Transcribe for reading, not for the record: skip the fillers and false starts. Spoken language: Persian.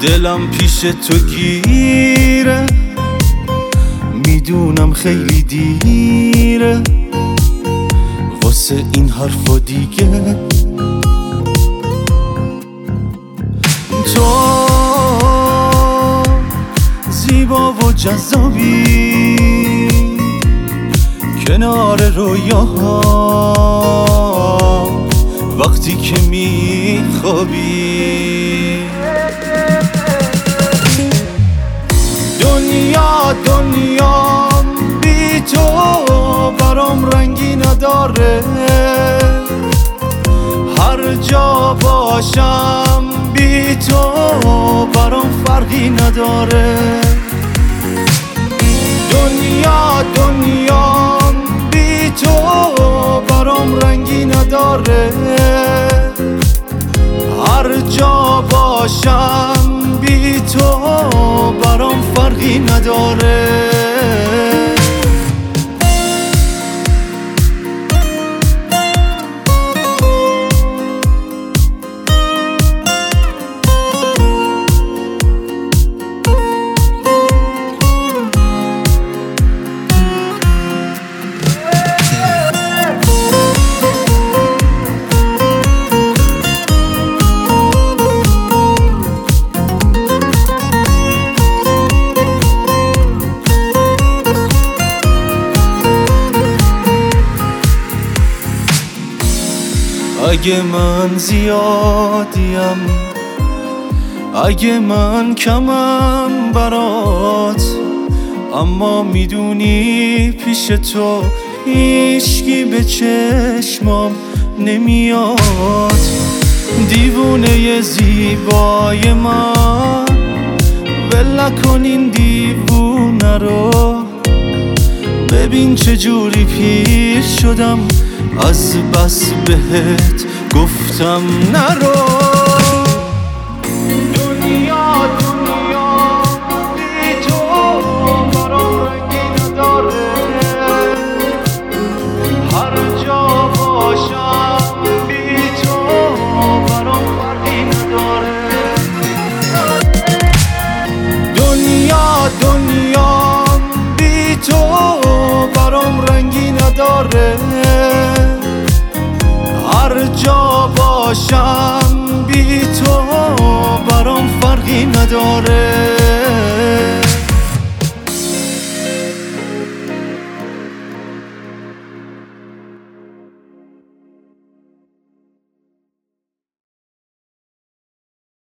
دلم پیش تو گیره، میدونم خیلی دیره واسه این حرفا دیگه. تو زیبا و جذابی کنار رویاها وقتی که میخوابی. دنیا بی تو برام رنگی نداره، هر جا باشم بی تو برام فرقی نداره. دنیا بی تو برام رنگی نداره، هر جا باشم بی تو برام فرقی نداره. اگه من زیادیم، اگه من کمم برات، اما میدونی پیش تو هیچکی به چشمام نمیاد. دیوونه زیبای من ول نکن این دیوونه رو، ببین چجوری پیر شدم از بس بهت گفتم نرو. دنیا بی تو برام رنگی نداره، هر جا باشم بی تو برام فرقی نداره. دنیا بی تو برام رنگی نداره، هر جا باشم بی تو برام فرقی نداره.